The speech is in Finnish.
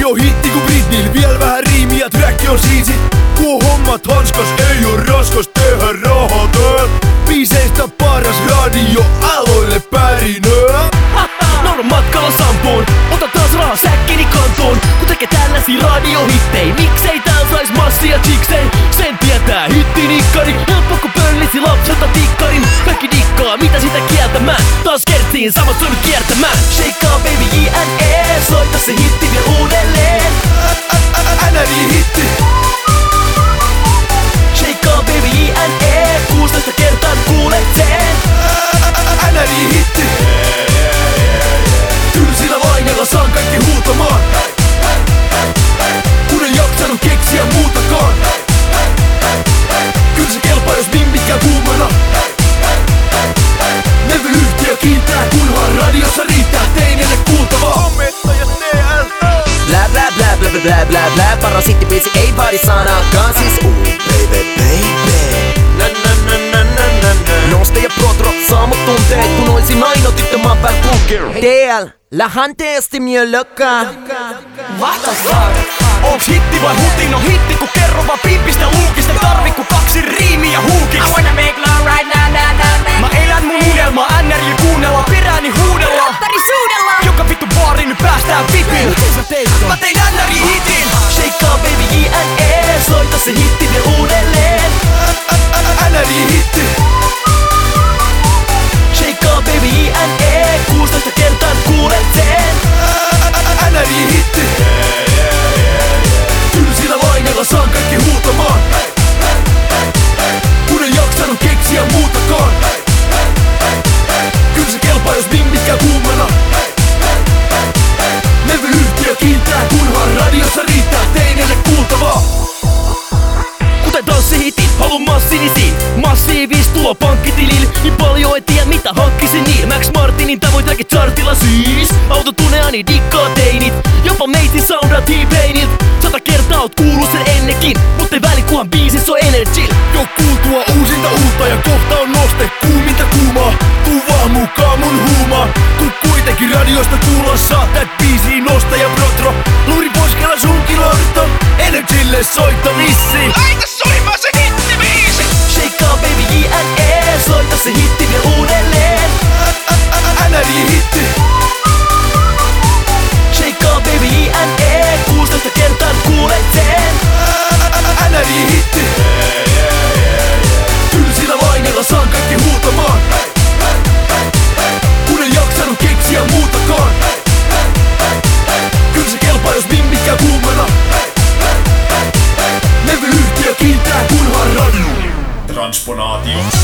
Biisi on hitti ku Britneyl, viel vähän riimiä, träkki on siisit. Kun hommat hanskas, ei oo raskas tehdä rahaa tääl. Biiseistä paras radio, aloille pärinöä. Nauran matkalla Sampoon, ota taas rahaa säkkini kantoon. Kun tekee tällaisia radiohittei, miksei tääl sais massia chiksei? Sen tietää hittinikkari, helppo ku pöllisi lapselta tikkarin. Kaikki dikkaa, mitä sitä kieltämään? Taas kertsiin, samat soinut kiertämään. Shakeaa baby JNE, soita se hitti vielä uudelleen. NRJ-hitti. Shakeaa baby JNE, 16 kertaa kuulet sen. NRJ-hitti. Tylsillä laineilla saan kaikki huutamaan. Kun en jaksanut keksiä muutakaan. Kyllä se kelpaa jos mimmikään kuumana. Levyyhtiö kiintää kunhan radiossa riittää teinille kuultavaa. Kommentoijat TL. Blä blä blä blä blä blä blä blä. Parasittibiisi ei vaadi sanaakaan siis baby baby. Na na na na na na na. Noste ja protro saa mut tunteet kun oisin aino tyttö maan pääl kulkee. DL, lähän teesti mjölökkä. What the fuck? Onks hitti vai huti? No hitti ku kerro vaan pimpistä luukista. Tarvi ku 2 riimiä huukiks. I wanna make love right now, now, now, now. Mä elän mun unelmaa, NRJ kuunnella, perääni huudella. Rattari suudella. Joka vittu baari nyt päästään vipille. Miten sä teit ton? Mä tein NRJ-hitin. Shakeaa baby JNE, soita se hitti vielä uudelleen. NRJ-hitti. Shakeaa baby JNE, 16 kertaa kuulet sen. NRJ-hitti. Tylsillä laineilla saan kaikki huutamaan. Kun en jaksanut keksiä muutakaan. Kyllä se kelpaa jos mimmikään kuumana. Levyyhtiö kiintää kunhan radiossa riittää teinille kuultavaa. Kuten tanssihitit, halun massini siitä. Massiivis tulo pankkitilille. Niin paljon et tiedä mitä hankkisin niin. Max Martinin tavoitekin chartilla siis. Autotuneani dikkaa teinit. Jopa meitsin soundaa T-Painit. 100 kertaa oot kuullut sen ennenkin. Mut ei väli kuhan biisis on energy. Jo kuultua uusinta uutta ja kohta on noste kuuminta kuumaa. Tuu vaan mukaan mun huumaa. Kun kuitenkin radiosta kuulla saat tät biisiin nosta ja protro. Luuri poskella sunkin lorto. Energylle soitto lissi. Laita soimaan se hittibiisi. Shakeaa baby JNE, soita se hitti vielä uudelleen. NRJ-hitti. Shakeaa baby JNE, 16 kertaa kuulet sen. NRJ-hitti. Tylsillä laineilla saan kaikki huutamaan. Kun en jaksanut keksiä muutakaan. Kyllä se kelpaa jos mimmikään kuumana. Levyyhtiö kiintää kunhan radio. Transponaatio.